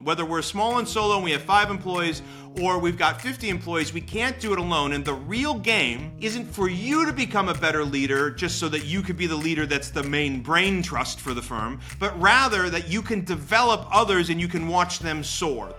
Whether we're small and solo and we have 5 employees or we've got 50 employees, we can't do it alone. And the real game isn't for you to become a better leader just so that you could be the leader that's the main brain trust for the firm, but rather that you can develop others and you can watch them soar.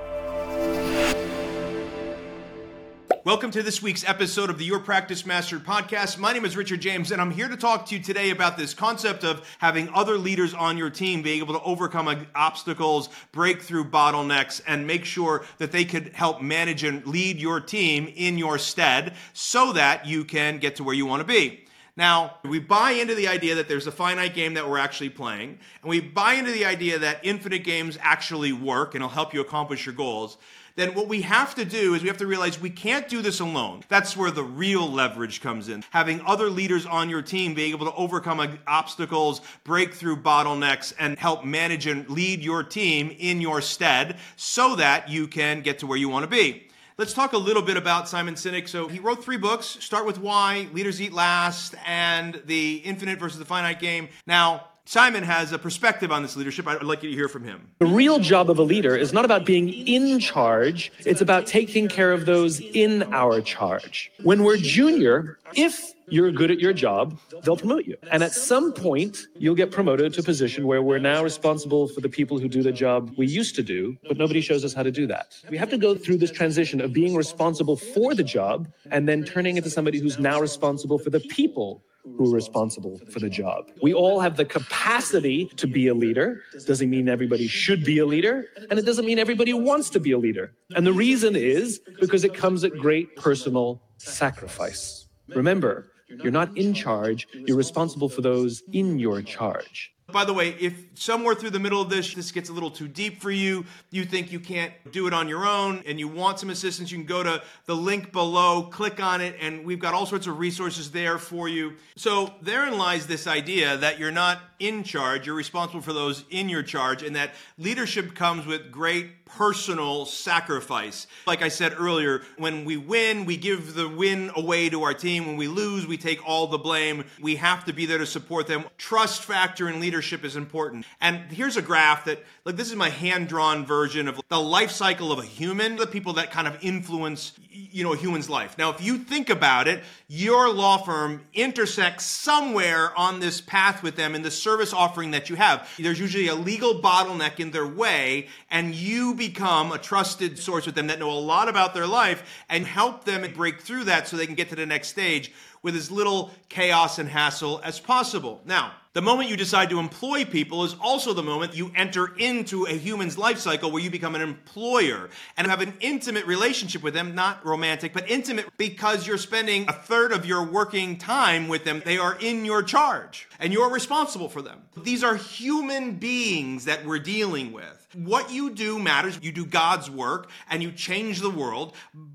Welcome to this week's episode of the Your Practice Mastered podcast. My name is Richard James, and I'm here to talk to you today about this concept of having other leaders on your team being able to overcome obstacles, break through bottlenecks, and make sure that they could help manage and lead your team in your stead so that you can get to where you want to be. Now, we buy into the idea that there's a finite game that we're actually playing, and we buy into the idea that infinite games actually work and will help you accomplish your goals. Then what we have to do is we have to realize we can't do this alone. That's where the real leverage comes in. Having other leaders on your team being able to overcome obstacles, break through bottlenecks, and help manage and lead your team in your stead so that you can get to where you want to be. Let's talk a little bit about Simon Sinek. So he wrote 3 books, Start With Why, Leaders Eat Last, and The Infinite versus the Finite Game. Now, Simon has a perspective on this leadership. I'd like you to hear from him. The real job of a leader is not about being in charge. It's about taking care of those in our charge. When we're junior, if you're good at your job, they'll promote you. And at some point, you'll get promoted to a position where we're now responsible for the people who do the job we used to do, but nobody shows us how to do that. We have to go through this transition of being responsible for the job and then turning into somebody who's now responsible for the people who are responsible for the job. We all have the capacity to be a leader. Doesn't mean everybody should be a leader, and it doesn't mean everybody wants to be a leader. And the reason is because it comes at great personal sacrifice. Remember, you're not in charge, you're responsible for those in your charge. By the way, if somewhere through the middle of this gets a little too deep for you, you think you can't do it on your own, and you want some assistance, you can go to the link below, click on it, and we've got all sorts of resources there for you. So therein lies this idea that you're not in charge, you're responsible for those in your charge, and that leadership comes with great personal sacrifice. Like I said earlier, when we win, we give the win away to our team. When we lose, we take all the blame. We have to be there to support them. Trust factor in leadership is important. And here's a graph that, like, this is my hand-drawn version of the life cycle of a human, the people that kind of influence, a human's life. Now, if you think about it, your law firm intersects somewhere on this path with them in the service offering that you have. There's usually a legal bottleneck in their way, and you become a trusted source with them that know a lot about their life and help them break through that so they can get to the next stage with as little chaos and hassle as possible. Now, the moment you decide to employ people is also the moment you enter into a human's life cycle where you become an employer and have an intimate relationship with them, not romantic, but intimate because you're spending a third of your working time with them. They are in your charge and you're responsible for them. These are human beings that we're dealing with. What you do matters. You do God's work and you change the world,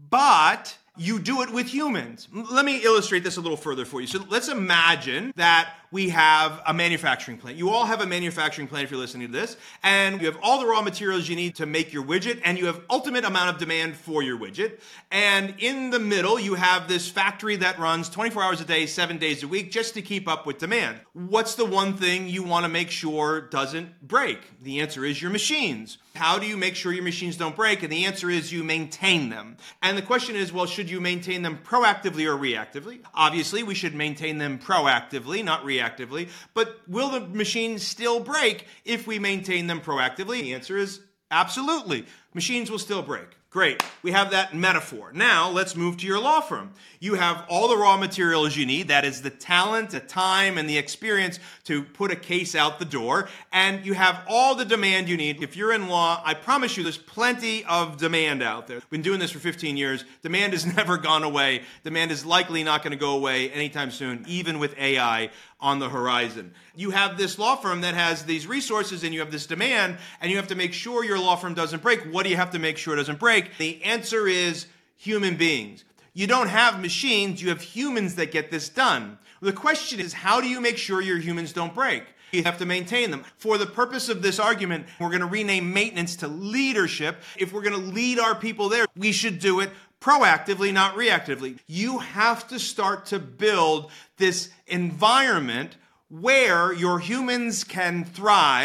but you do it with humans. Let me illustrate this a little further for you. So let's imagine that we have a manufacturing plant. You all have a manufacturing plant if you're listening to this, and you have all the raw materials you need to make your widget, and you have ultimate amount of demand for your widget. And in the middle, you have this factory that runs 24 hours a day, 7 days a week, just to keep up with demand. What's the one thing you want to make sure doesn't break? The answer is your machines. How do you make sure your machines don't break? And the answer is you maintain them. And the question is, well, should you maintain them proactively or reactively? Obviously, we should maintain them proactively, not reactively. But will the machines still break if we maintain them proactively? The answer is absolutely. Machines will still break. Great. We have that metaphor. Now let's move to your law firm. You have all the raw materials you need. That is the talent, the time, and the experience to put a case out the door. And you have all the demand you need. If you're in law, I promise you there's plenty of demand out there. Been doing this for 15 years. Demand has never gone away. Demand is likely not going to go away anytime soon, even with AI on the horizon. You have this law firm that has these resources and you have this demand, and you have to make sure your law firm doesn't break. What do you have to make sure it doesn't break? The answer is human beings. You don't have machines, you have humans that get this done. The question is, how do you make sure your humans don't break? You have to maintain them. For the purpose of this argument, we're going to rename maintenance to leadership. If we're going to lead our people there, we should do it proactively, not reactively. You have to start to build this environment where your humans can thrive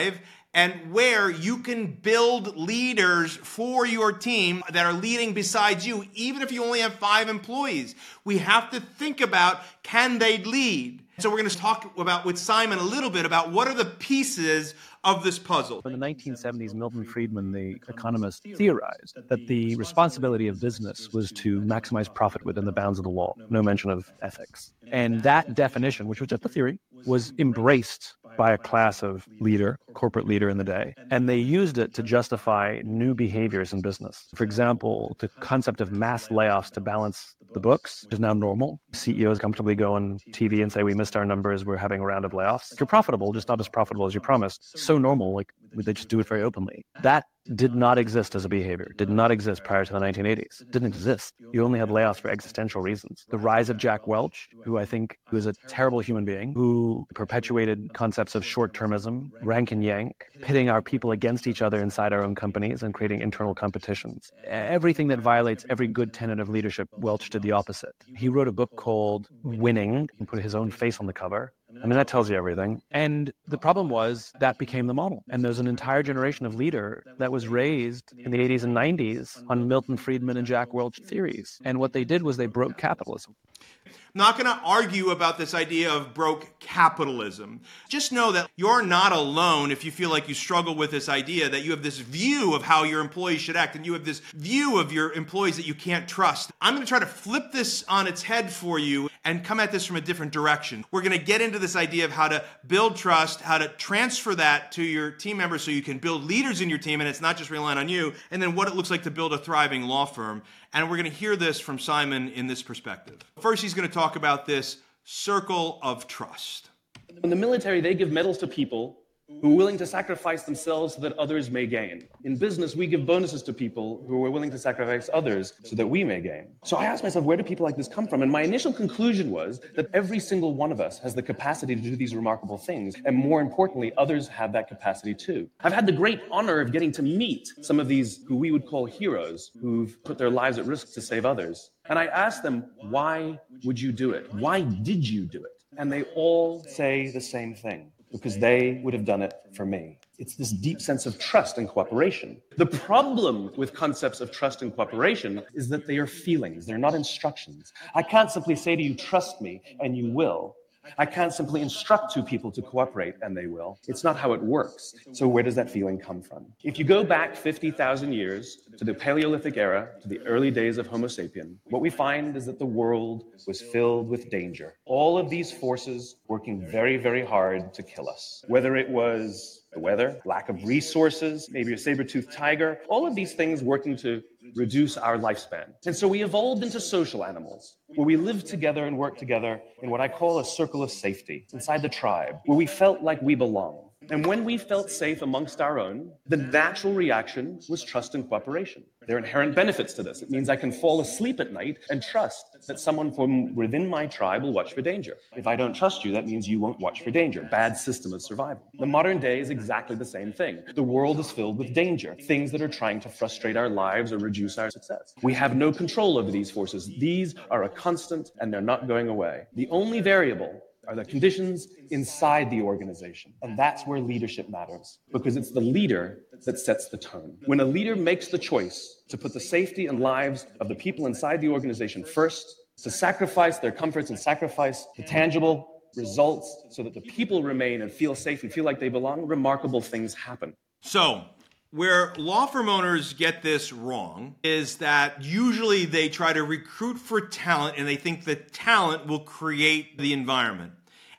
and where you can build leaders for your team that are leading besides you, even if you only have 5 employees. We have to think about, can they lead? So we're going to talk about with Simon a little bit about what are the pieces of this puzzle. In the 1970s, Milton Friedman, the economist, theorized that the responsibility of business was to maximize profit within the bounds of the law, no mention of ethics. And that definition, which was just a theory, was embraced by a class of leader, corporate leader in the day. And they used it to justify new behaviors in business. For example, the concept of mass layoffs to balance the books is now normal. CEOs comfortably go on TV and say, we missed our numbers, we're having a round of layoffs. You're profitable, just not as profitable as you promised. So normal, like they just do it very openly. That did not exist as a behavior, did not exist prior to the 1980s. It didn't exist. You only had layoffs for existential reasons. The rise of Jack Welch, who I think was a terrible human being, who perpetuated concepts of short-termism, rank and yank, pitting our people against each other inside our own companies and creating internal competitions. Everything that violates every good tenet of leadership, Welch did the opposite. He wrote a book called Winning and put his own face on the cover. I mean, that tells you everything. And the problem was that became the model. And there's an entire generation of leader that was raised in the 80s and 90s on Milton Friedman and Jack Welch theories. And what they did was they broke capitalism. I'm not going to argue about this idea of broke capitalism. Just know that you're not alone if you feel like you struggle with this idea that you have this view of how your employees should act and you have this view of your employees that you can't trust. I'm going to try to flip this on its head for you and come at this from a different direction. We're going to get into this idea of how to build trust, how to transfer that to your team members so you can build leaders in your team and it's not just relying on you, and then what it looks like to build a thriving law firm. And we're going to hear this from Simon in this perspective. First, he's going to talk about this circle of trust. In the military, they give medals to people who are willing to sacrifice themselves so that others may gain. In business, we give bonuses to people who are willing to sacrifice others so that we may gain. So I asked myself, where do people like this come from? And my initial conclusion was that every single one of us has the capacity to do these remarkable things. And more importantly, others have that capacity too. I've had the great honor of getting to meet some of these who we would call heroes who've put their lives at risk to save others. And I asked them, why would you do it? Why did you do it? And they all say the same thing. Because they would have done it for me. It's this deep sense of trust and cooperation. The problem with concepts of trust and cooperation is that they are feelings, they're not instructions. I can't simply say to you, trust me, and you will. I can't simply instruct two people to cooperate and they will. It's not how it works. So where does that feeling come from? If you go back 50,000 years to the Paleolithic era, to the early days of Homo sapien, what we find is that the world was filled with danger. All of these forces working very, very hard to kill us. Whether it was the weather, lack of resources, maybe a saber-toothed tiger, all of these things working to reduce our lifespan. And so we evolved into social animals, where we lived together and worked together in what I call a circle of safety, inside the tribe, where we felt like we belong. And when we felt safe amongst our own, the natural reaction was trust and cooperation. There are inherent benefits to this. It means I can fall asleep at night and trust that someone from within my tribe will watch for danger. If I don't trust you, that means you won't watch for danger. Bad system of survival. The modern day is exactly the same thing. The world is filled with danger, things that are trying to frustrate our lives or reduce our success. We have no control over these forces. These are a constant and they're not going away. The only variable are the conditions inside the organization. And that's where leadership matters, because it's the leader that sets the tone. When a leader makes the choice to put the safety and lives of the people inside the organization first, to sacrifice their comforts and sacrifice the tangible results so that the people remain and feel safe and feel like they belong, remarkable things happen. So, where law firm owners get this wrong is that usually they try to recruit for talent and they think that talent will create the environment.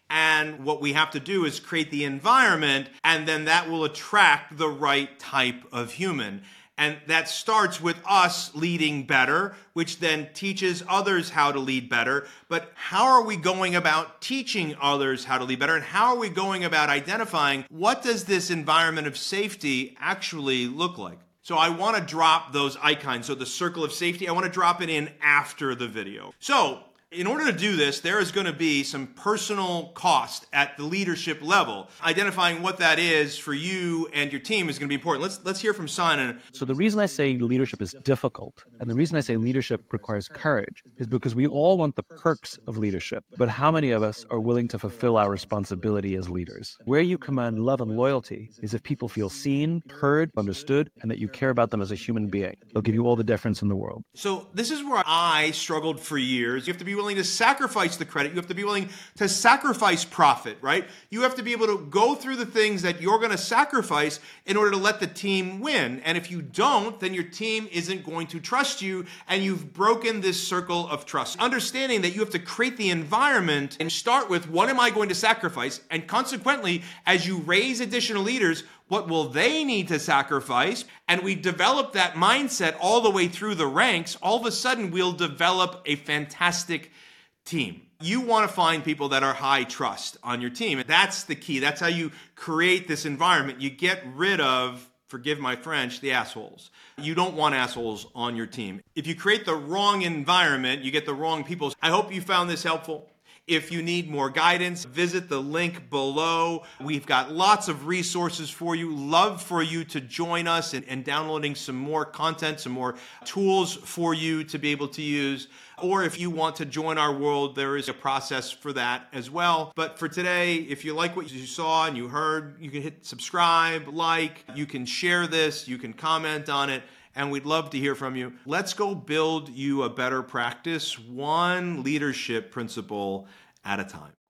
And what we have to do is create the environment, and then that will attract the right type of human. And that starts with us leading better, which then teaches others how to lead better. But how are we going about teaching others how to lead better? And how are we going about identifying what does this environment of safety actually look like? So I want to drop those icons. So the circle of safety, I want to drop it in after the video. So In order to do this, there is going to be some personal cost at the leadership level. Identifying what that is for you and your team is going to be important. Let's hear from Simon. So the reason I say leadership is difficult, and the reason I say leadership requires courage, is because we all want the perks of leadership. But how many of us are willing to fulfill our responsibility as leaders? Where you command love and loyalty is if people feel seen, heard, understood, and that you care about them as a human being. They'll give you all the deference in the world. So this is where I struggled for years. You have to be willing to sacrifice the credit. You have to be willing to sacrifice profit, right? You have to be able to go through the things that you're going to sacrifice in order to let the team win. And if you don't, then your team isn't going to trust you, and you've broken this circle of trust. Understanding that you have to create the environment and start with, what am I going to sacrifice? And consequently, as you raise additional leaders, what will they need to sacrifice? And we develop that mindset all the way through the ranks. All of a sudden, we'll develop a fantastic team. You want to find people that are high trust on your team. That's the key. That's how you create this environment. You get rid of, forgive my French, the assholes. You don't want assholes on your team. If you create the wrong environment, you get the wrong people. I hope you found this helpful. If you need more guidance, visit the link below. We've got lots of resources for you. Love for you to join us in downloading some more content, some more tools for you to be able to use. Or if you want to join our world, there is a process for that as well. But for today, if you like what you saw and you heard, you can hit subscribe, like, you can share this, you can comment on it, and we'd love to hear from you. Let's go build you a better practice, one leadership principle at a time.